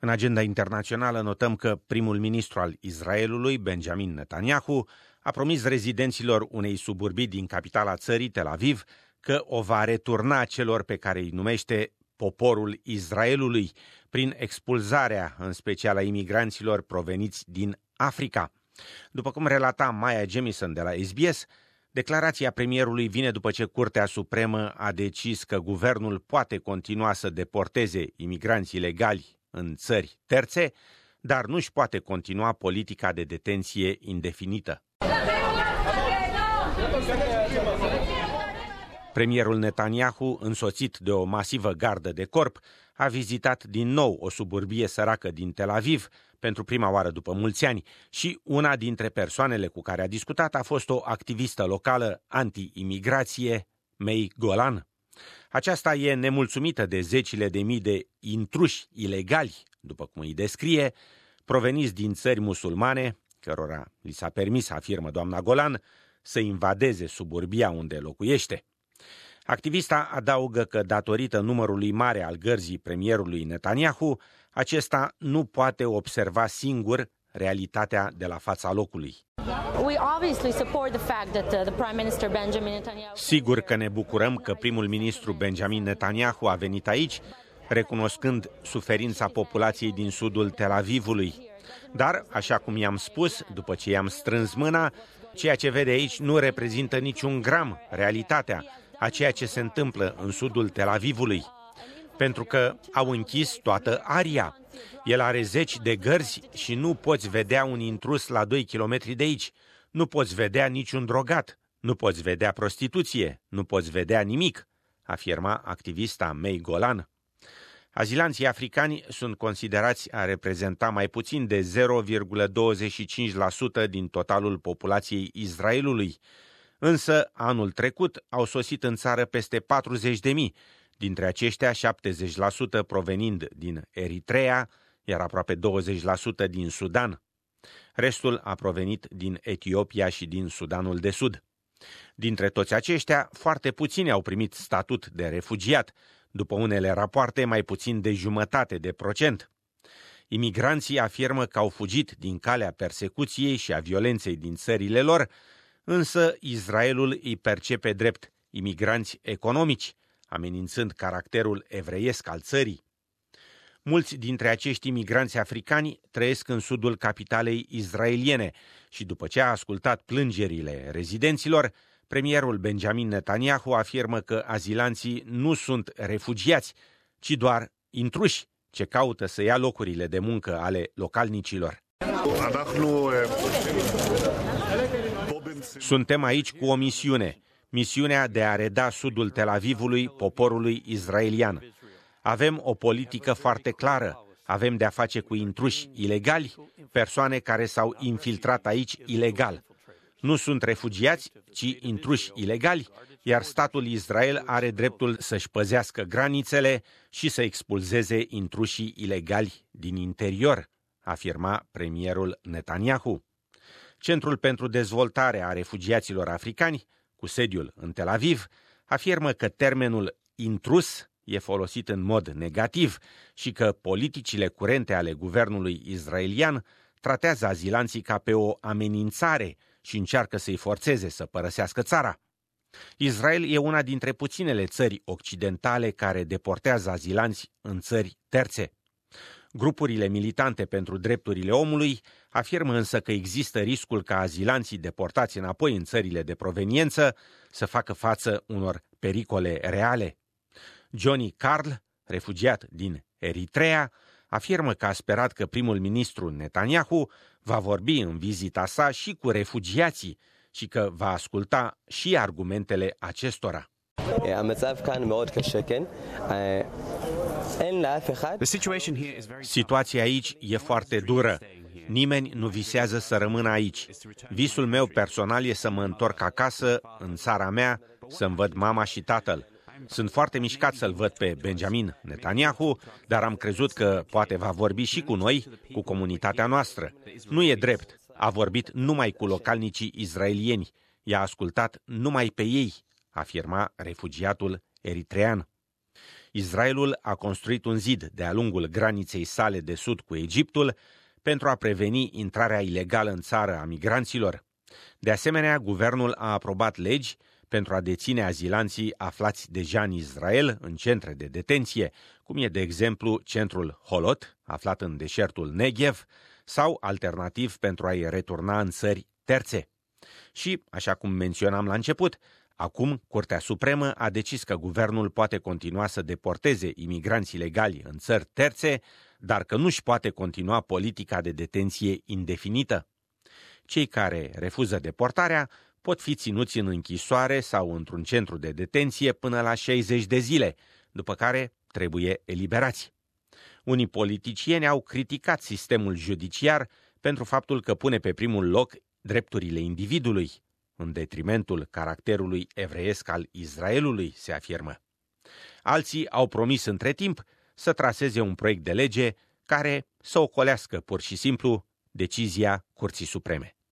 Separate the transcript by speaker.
Speaker 1: În agenda internațională notăm că primul ministru al Israelului, Benjamin Netanyahu, a promis rezidenților unei suburbii din capitala țării, Tel Aviv, că o va returna celor pe care îi numește poporul Israelului, prin expulzarea, în special a imigranților proveniți din Africa. După cum relata Maya Jamison de la SBS, declarația premierului vine după ce Curtea Supremă a decis că guvernul poate continua să deporteze imigranți ilegali în țări terțe, dar nu își poate continua politica de detenție indefinită. Premierul Netanyahu, însoțit de o masivă gardă de corp, a vizitat din nou o suburbie săracă din Tel Aviv pentru prima oară după mulți ani și una dintre persoanele cu care a discutat a fost o activistă locală anti-imigrație, Mei Golan. Aceasta e nemulțumită de zecile de mii de intruși ilegali, după cum îi descrie, proveniți din țări musulmane, cărora li s-a permis, afirmă doamna Golan, să invadeze suburbia unde locuiește. Activista adaugă că, datorită numărului mare al gărzii premierului Netanyahu, acesta nu poate observa singur realitatea de la fața locului. Sigur că ne bucurăm că primul ministru Benjamin Netanyahu a venit aici, recunoscând suferința populației din sudul Tel Avivului. Dar, așa cum i-am spus, după ce i-am strâns mâna, ceea ce vede aici nu reprezintă niciun gram realitatea a ceea ce se întâmplă în sudul Tel Avivului, pentru că au închis toată aria. El are zeci de gărzi și nu poți vedea un intrus la 2 kilometri de aici, nu poți vedea niciun drogat, nu poți vedea prostituție, nu poți vedea nimic, afirma activista Mei Golan. Azilanții africani sunt considerați a reprezenta mai puțin de 0,25% din totalul populației Israelului, însă anul trecut au sosit în țară peste 40.000, dintre aceștia 70% provenind din Eritrea, iar aproape 20% din Sudan. Restul a provenit din Etiopia și din Sudanul de Sud. Dintre toți aceștia, foarte puțini au primit statut de refugiat, după unele rapoarte mai puțin de 0,5%. Imigranții afirmă că au fugit din calea persecuției și a violenței din țările lor, însă Israelul îi percepe drept imigranți economici, amenințând caracterul evreiesc al țării. Mulți dintre acești imigranți africani trăiesc în sudul capitalei israeliene și după ce a ascultat plângerile rezidenților, premierul Benjamin Netanyahu afirmă că azilanții nu sunt refugiați, ci doar intruși ce caută să ia locurile de muncă ale localnicilor. Suntem aici cu o misiune, misiunea de a reda sudul Tel Avivului poporului israelian. Avem o politică foarte clară, avem de-a face cu intruși ilegali, persoane care s-au infiltrat aici ilegal. Nu sunt refugiați, ci intruși ilegali, iar statul Israel are dreptul să-și păzească granițele și să expulzeze intrușii ilegali din interior, afirma premierul Netanyahu. Centrul pentru dezvoltare a refugiaților africani, cu sediul în Tel Aviv, afirmă că termenul intrus e folosit în mod negativ și că politicile curente ale guvernului israelian tratează azilanții ca pe o amenințare și încearcă să-i forțeze să părăsească țara. Israel e una dintre puținele țări occidentale care deportează azilanți în țări terțe. Grupurile militante pentru drepturile omului afirmă însă că există riscul ca azilanții deportați înapoi în țările de proveniență să facă față unor pericole reale. Johnny Carl, refugiat din Eritrea, afirmă că a sperat că primul ministru Netanyahu va vorbi în vizita sa și cu refugiații și că va asculta și argumentele acestora. Situația aici e foarte dură. Nimeni nu visează să rămână aici. Visul meu personal e să mă întorc acasă, în țara mea, să-mi văd mama și tatăl. Sunt foarte mișcat să-l văd pe Benjamin Netanyahu, dar am crezut că poate va vorbi și cu noi, cu comunitatea noastră. Nu e drept. A vorbit numai cu localnicii israelieni. I-a ascultat numai pe ei, afirma refugiatul eritrean. Israelul a construit un zid de-a lungul graniței sale de sud cu Egiptul pentru a preveni intrarea ilegală în țară a migranților. De asemenea, guvernul a aprobat legi pentru a deține azilanții aflați deja în Israel în centre de detenție, cum e de exemplu centrul Holot, aflat în deșertul Negev, sau alternativ pentru a-i returna în țări terțe. Și, așa cum menționam la început, acum Curtea Supremă a decis că guvernul poate continua să deporteze imigranți ilegali în țări terțe, dar că nu-și poate continua politica de detenție indefinită. Cei care refuză deportarea pot fi ținuți în închisoare sau într-un centru de detenție până la 60 de zile, după care trebuie eliberați. Unii politicieni au criticat sistemul judiciar pentru faptul că pune pe primul loc drepturile individului, în detrimentul caracterului evreiesc al Israelului, se afirmă. Alții au promis între timp să traseze un proiect de lege care să ocolească pur și simplu decizia Curții Supreme.